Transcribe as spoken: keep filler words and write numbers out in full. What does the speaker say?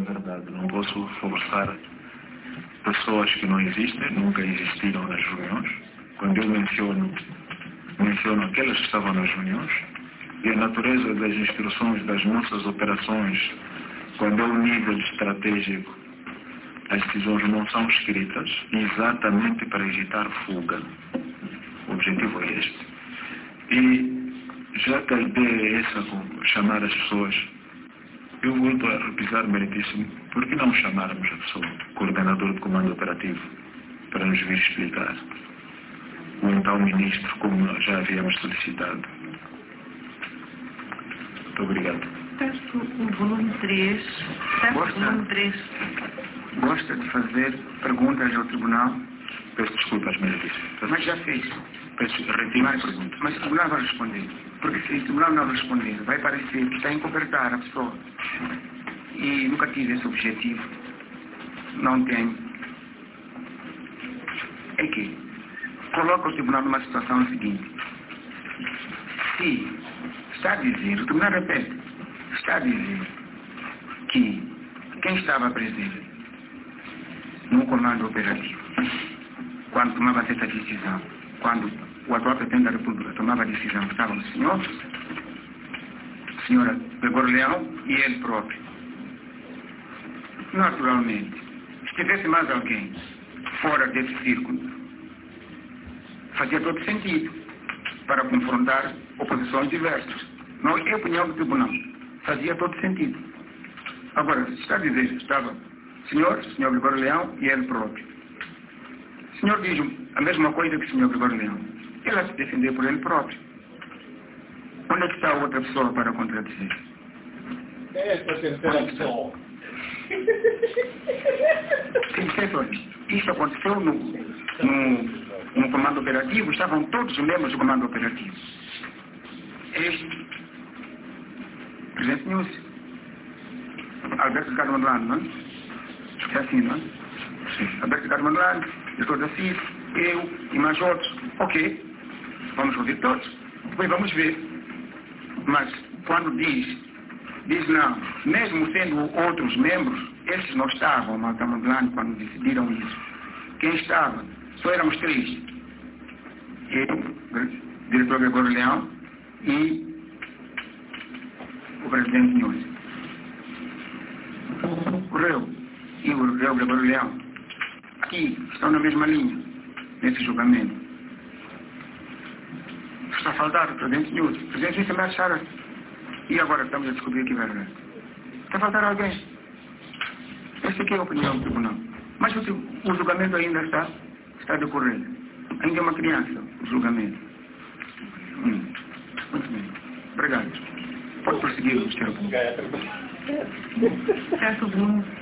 verdade. Não posso forçar pessoas que não existem, nunca existiram nas reuniões. Quando eu menciono, menciono aquelas que estavam nas reuniões. E a natureza das instruções das nossas operações, quando é o nível estratégico, as decisões não são escritas exatamente para evitar fuga. O objetivo é este. E já que a ideia é essa, chamar as pessoas, eu volto a repisar, meritíssimo, por que não chamarmos a pessoa, coordenador do comando operativo, para nos vir explicar? O então ministro, como já havíamos solicitado. Muito obrigado. Peço o volume três. Peço o volume três. Gosta de fazer perguntas ao tribunal? Peço desculpas, meritíssimo. Mas já fez. Peço, retiro mas, a pergunta. Mas o tribunal vai responder. Porque se o tribunal não responder, vai parecer que está a encobertar a pessoa. E nunca tive esse objetivo. Não tenho. É que coloca o tribunal numa situação seguinte. Se está a dizer, o tribunal repete, está a dizer que quem estava presente no comando operativo, quando tomava essa decisão, quando o atual presidente da República tomava a decisão, estavam o senhor, a senhora Gregório Leão e ele próprio. Naturalmente, se tivesse mais alguém fora desse círculo, fazia todo sentido para confrontar oposições diversas. Não é a opinião do tribunal. Fazia todo sentido. Agora, se está a dizer, estava o senhor, o senhor Gregório Leão e ele próprio. O senhor diz a mesma coisa que o senhor Gregório Leão. Ele a se defender por ele próprio. Onde é que está a outra pessoa para contradizer? Essa terceira pessoa. Isso aconteceu no, no, no comando operativo, estavam todos os membros do comando operativo. Este, presidente Nilce, Alberto Ricardo Mandlano, não é? É assim, não é? Sim. Alberto Ricardo Mandlano, doutor da C I S, eu e mais outros. Ok, vamos ouvir todos, depois vamos ver. Mas quando diz, diz não, mesmo sendo outros membros, esses não estavam, Malta Mandlano, quando decidiram isso. Quem estava? Só éramos três. Eu, diretor Gregório Leão e o presidente Nilce. O réu e o réu Gregório Leão aqui estão na mesma linha, nesse julgamento. Está a faltar o presidente Nilce. O presidente Nilce também acharam. E agora estamos a descobrir que é verdade. Está a faltar alguém. Essa aqui é a opinião do tribunal. Mas o, o julgamento ainda está, está decorrendo. Ainda é uma criança, o julgamento. Hum. Muito bem. Obrigado. Pode prosseguir, senhor. Peço o volume